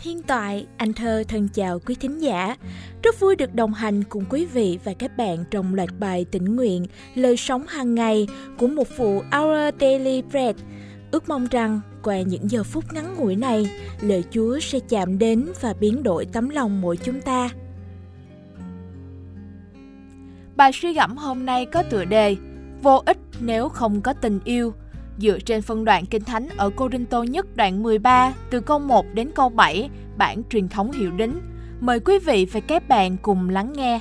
Thiên Toại, anh Thơ thân chào quý thính giả. Rất vui được đồng hành cùng quý vị và các bạn trong loạt bài tĩnh nguyện lời sống hàng ngày của một vụ Our Daily Bread. Ước mong rằng qua những giờ phút ngắn ngủi này, lời Chúa sẽ chạm đến và biến đổi tấm lòng mỗi chúng ta. Bài suy gẫm hôm nay có tựa đề Vô ích nếu không có tình yêu, dựa trên phân đoạn Kinh Thánh ở Cô-rinh-tô nhất đoạn 13 từ câu 1 đến câu 7, bản truyền thống Hiệu Đính. Mời quý vị và các bạn cùng lắng nghe.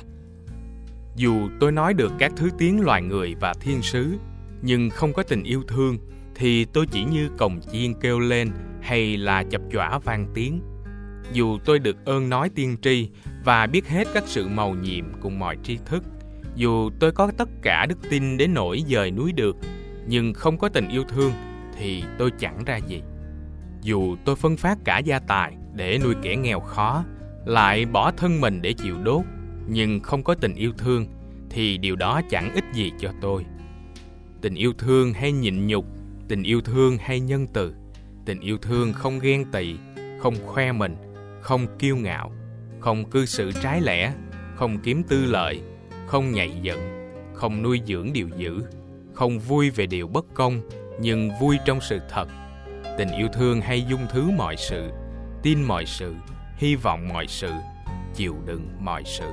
Dù tôi nói được các thứ tiếng loài người và thiên sứ, nhưng không có tình yêu thương, thì tôi chỉ như cồng chiên kêu lên hay là chập chõa vang tiếng. Dù tôi được ơn nói tiên tri và biết hết các sự mầu nhiệm cùng mọi tri thức, dù tôi có tất cả đức tin đến nỗi dời núi được, nhưng không có tình yêu thương thì tôi chẳng ra gì. Dù tôi phân phát cả gia tài để nuôi kẻ nghèo khó, lại bỏ thân mình để chịu đốt, nhưng không có tình yêu thương thì điều đó chẳng ích gì cho tôi. Tình yêu thương hay nhịn nhục, tình yêu thương hay nhân từ, tình yêu thương không ghen tị, không khoe mình, không kiêu ngạo, không cư xử trái lẽ, không kiếm tư lợi, không nhạy giận, không nuôi dưỡng điều dữ, không vui về điều bất công, nhưng vui trong sự thật. Tình yêu thương hay dung thứ mọi sự, tin mọi sự, hy vọng mọi sự, chịu đựng mọi sự.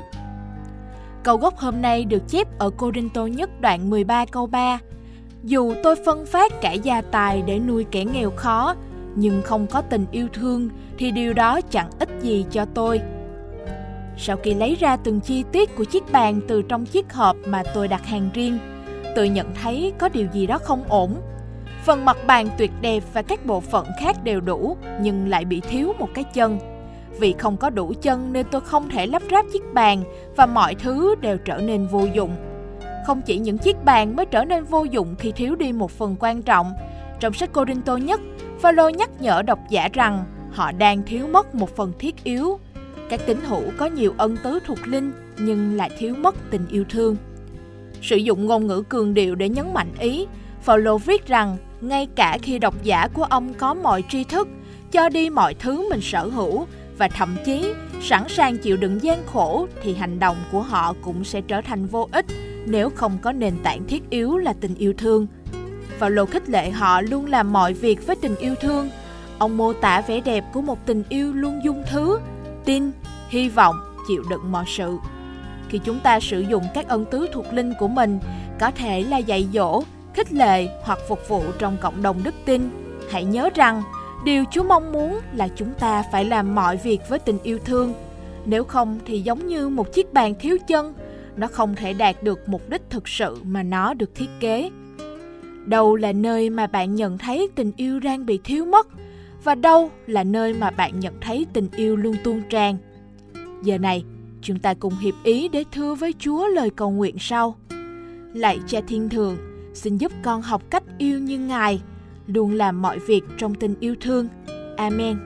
Câu gốc hôm nay được chép ở Cô-rinh-tô nhất đoạn 13 câu 3. Dù tôi phân phát cả gia tài để nuôi kẻ nghèo khó, nhưng không có tình yêu thương thì điều đó chẳng ích gì cho tôi. Sau khi lấy ra từng chi tiết của chiếc bàn từ trong chiếc hộp mà tôi đặt hàng riêng, tôi nhận thấy có điều gì đó không ổn. Phần mặt bàn tuyệt đẹp và các bộ phận khác đều đủ, nhưng lại bị thiếu một cái chân. Vì không có đủ chân nên tôi không thể lắp ráp chiếc bàn và mọi thứ đều trở nên vô dụng. Không chỉ những chiếc bàn mới trở nên vô dụng khi thiếu đi một phần quan trọng. Trong sách Cô-rinh-tô nhất, Phaolô nhắc nhở độc giả rằng họ đang thiếu mất một phần thiết yếu. Các tín hữu có nhiều ân tứ thuộc linh nhưng lại thiếu mất tình yêu thương. Sử dụng ngôn ngữ cường điệu để nhấn mạnh ý, Phaolô viết rằng ngay cả khi độc giả của ông có mọi tri thức, cho đi mọi thứ mình sở hữu và thậm chí sẵn sàng chịu đựng gian khổ, thì hành động của họ cũng sẽ trở thành vô ích nếu không có nền tảng thiết yếu là tình yêu thương. Phaolô khích lệ họ luôn làm mọi việc với tình yêu thương. Ông mô tả vẻ đẹp của một tình yêu luôn dung thứ, tin, hy vọng, chịu đựng mọi sự. Khi chúng ta sử dụng các ân tứ thuộc linh của mình, có thể là dạy dỗ, khích lệ hoặc phục vụ trong cộng đồng đức tin, hãy nhớ rằng điều Chúa mong muốn là chúng ta phải làm mọi việc với tình yêu thương. Nếu không thì giống như một chiếc bàn thiếu chân, nó không thể đạt được mục đích thực sự mà nó được thiết kế. Đâu là nơi mà bạn nhận thấy tình yêu đang bị thiếu mất, và đâu là nơi mà bạn nhận thấy tình yêu luôn tuôn tràn. Giờ này, chúng ta cùng hiệp ý để thưa với Chúa lời cầu nguyện sau. Lạy Cha Thiên Thượng, xin giúp con học cách yêu như Ngài, luôn làm mọi việc trong tình yêu thương. Amen.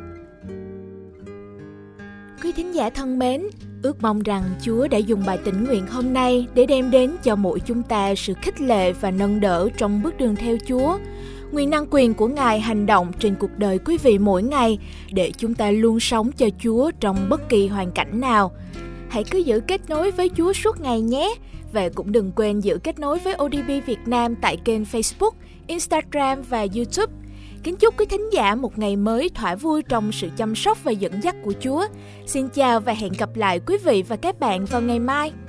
Quý thính giả thân mến, ước mong rằng Chúa đã dùng bài tĩnh nguyện hôm nay để đem đến cho mỗi chúng ta sự khích lệ và nâng đỡ trong bước đường theo Chúa. Nguyện năng quyền của Ngài hành động trên cuộc đời quý vị mỗi ngày để chúng ta luôn sống cho Chúa trong bất kỳ hoàn cảnh nào. Hãy cứ giữ kết nối với Chúa suốt ngày nhé. Và cũng đừng quên giữ kết nối với ODB Việt Nam tại kênh Facebook, Instagram và YouTube. Kính chúc quý thính giả một ngày mới thỏa vui trong sự chăm sóc và dẫn dắt của Chúa. Xin chào và hẹn gặp lại quý vị và các bạn vào ngày mai.